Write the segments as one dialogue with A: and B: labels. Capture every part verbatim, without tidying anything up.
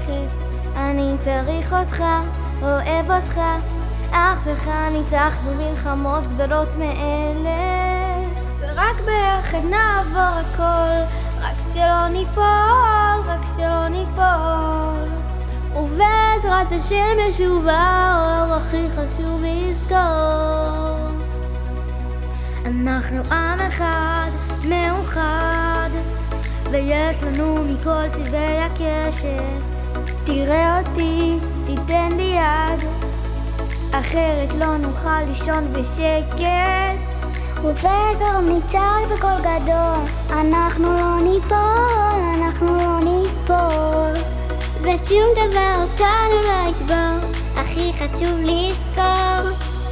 A: ללכת. אני צריך אותך, אוהב אותך, אח שלך ניצח במלחמות גדולות מאלה, ורק ביחד נעבור הכל, רק שלא ניפול, רק שלא ניפול, ובעזרת השם ישוב האור, הכי חשוב לזכור. אנחנו עם אחד, מאוחד, ויש לנו מכל צבעי הקשת. תראה אותי, תיתן לי יד, אחרת לא נוכל לישון בשקט.
B: ובדרום ניצל בקול גדול, אנחנו לא ניפול, אנחנו לא ניפול,
A: ושום דבר אותנו לא ישבור, הכי חשוב לזכור.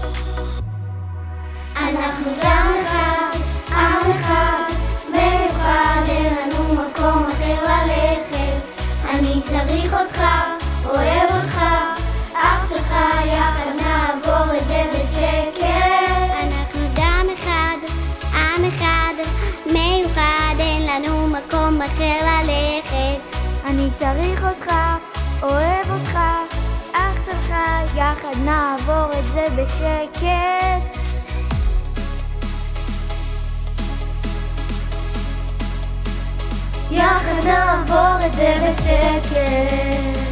A: אנחנו עם אחד, עם אחד, מיוחד, אין לנו מקום אחר ללכת. אני צריך אותך, אוהב אותך, אח שלך, יחד נעבור את זה בשקט.
B: אנחנו דם אחד, עם אחד, מיוחד, אין לנו מקום אחר ללכת.
A: אני צריך אותך, אוהב אותך, אח שלך, יחד נעבור את זה בשקט. יחד נעבור את זה בשקט.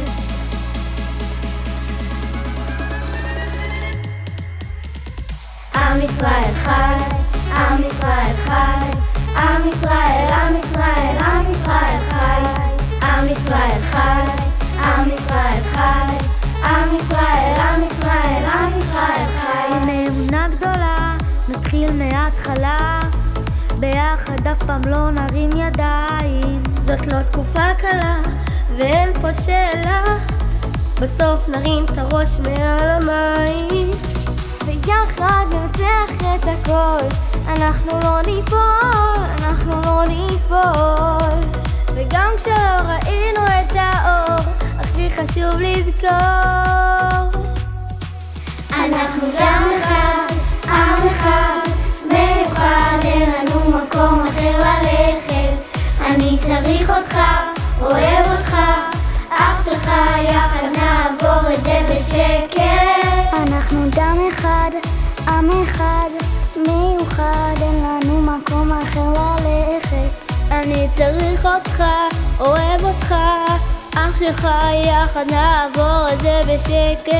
A: עם ישראל חי, עם ישראל חי, עם ישראל, עם ישראל, עם ישראל חי, עם ישראל חי, עם ישראל חי, עם ישראל, עם ישראל, עם ישראל חי. עם אמונה גדולה נתחיל מההתחלה, ביחד אף פעם לא נרים ידיים. זאת לא תקופה קלה ואין פה שאלה, בסוף נרים את הראש מעל המים, ויחד ננצח את הכל. אנחנו לא ניפול, אנחנו לא ניפול, וגם כשלא ראינו את האור, הכי חשוב לזכור. אנחנו דם אחד, עם אחד, מיוחד, אין לנו מקום אחר ללכת. אני צריך אותך, אוהב אותך, אח שלך, יחד נעבור את זה בשקט.
B: אנחנו דם אחד, עם אחד, מיוחד, אין לנו מקום אחר ללכת.
A: אני צריך אותך, אוהב אותך, אח שלך, יחד נעבור את זה בשקט.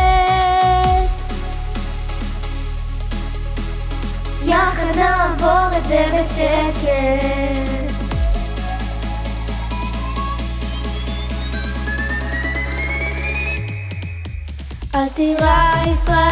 A: יחד נעבור את זה בשקט. אל תירא ישראל